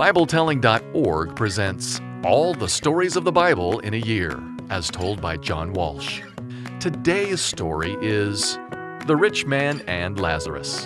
BibleTelling.org presents All the Stories of the Bible in a Year, as told by John Walsh. Today's story is The Rich Man and Lazarus.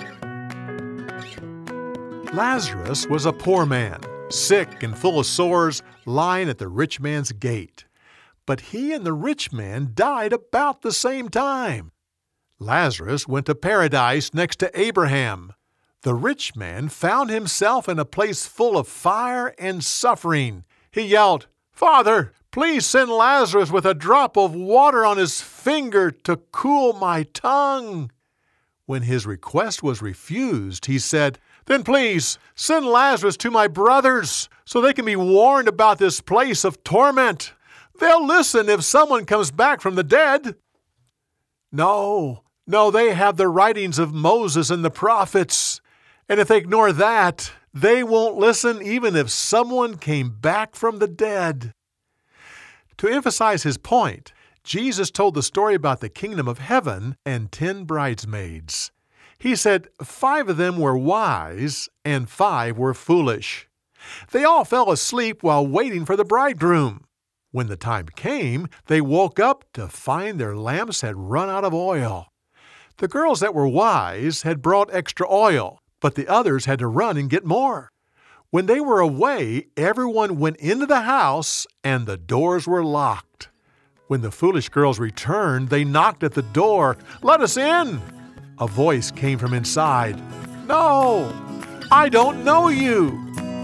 Lazarus was a poor man, sick and full of sores, lying at the rich man's gate. But he and the rich man died about the same time. Lazarus went to paradise next to Abraham. The rich man found himself in a place full of fire and suffering. He yelled, "Father, please send Lazarus with a drop of water on his finger to cool my tongue." When his request was refused, he said, "Then please send Lazarus to my brothers so they can be warned about this place of torment. They'll listen if someone comes back from the dead." No, they have the writings of Moses and the prophets. And if they ignore that, they won't listen even if someone came back from the dead. To emphasize his point, Jesus told the story about the kingdom of heaven and 10 bridesmaids. He said 5 of them were wise and 5 were foolish. They all fell asleep while waiting for the bridegroom. When the time came, they woke up to find their lamps had run out of oil. The girls that were wise had brought extra oil, but the others had to run and get more. When they were away, everyone went into the house and the doors were locked. When the foolish girls returned, they knocked at the door. "Let us in!" A voice came from inside. "No, I don't know you."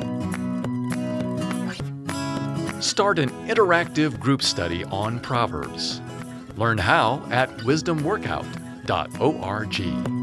Start an interactive group study on Proverbs. Learn how at wisdomworkout.org.